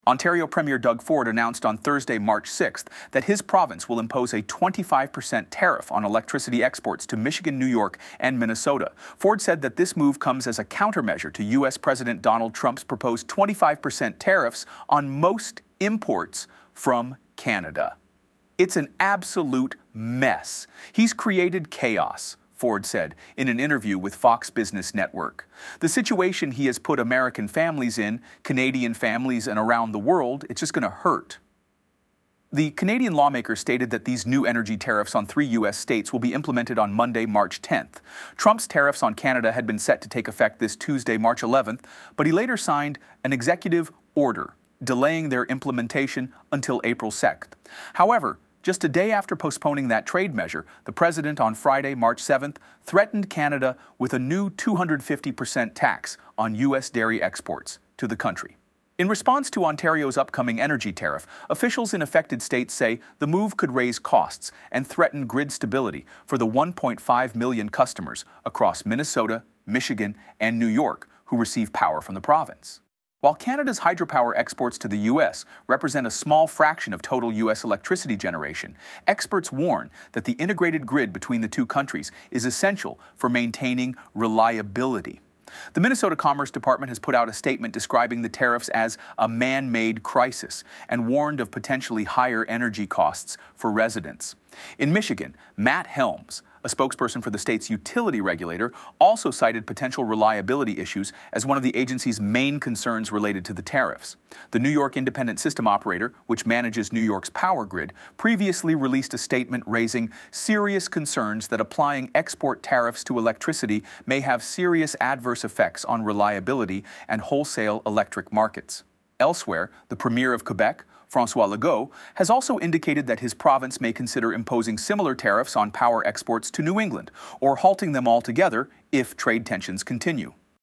Ontario Premier Doug Ford announced on Thursday, March 6th, that his province will impose a 25% tariff on electricity exports to Michigan, New York, and Minnesota. Ford said that this move comes as a countermeasure to U.S. President Donald Trump's proposed 25% tariffs on most imports from Canada. It's an absolute mess. He's created chaos, Ford said in an interview with Fox Business Network. The situation he has put American families in, Canadian families, and around the world, it's just going to hurt. The Canadian lawmaker stated that these new energy tariffs on 3 U.S. states will be implemented on Monday, March 10th. Trump's tariffs on Canada had been set to take effect this Tuesday, March 11th, but he later signed an executive order delaying their implementation until April 2nd. However, just a day after postponing that trade measure, the president on Friday, March 7th, threatened Canada with a new 250% tax on U.S. dairy exports to the country. In response to Ontario's upcoming energy tariff, officials in affected states say the move could raise costs and threaten grid stability for the 1.5 million customers across Minnesota, Michigan, and New York who receive power from the province. While Canada's hydropower exports to the U.S. represent a small fraction of total U.S. electricity generation, experts warn that the integrated grid between the two countries is essential for maintaining reliability. The Minnesota Commerce Department has put out a statement describing the tariffs as a man-made crisis and warned of potentially higher energy costs for residents. In Michigan, Matt Helms, a spokesperson for the state's utility regulator, also cited potential reliability issues as one of the agency's main concerns related to the tariffs. The New York Independent System Operator, which manages New York's power grid, previously released a statement raising serious concerns that applying export tariffs to electricity may have serious adverse effects on reliability and wholesale electric markets. Elsewhere, the Premier of Quebec, François Legault, has also indicated that his province may consider imposing similar tariffs on power exports to New England, or halting them altogether if trade tensions continue.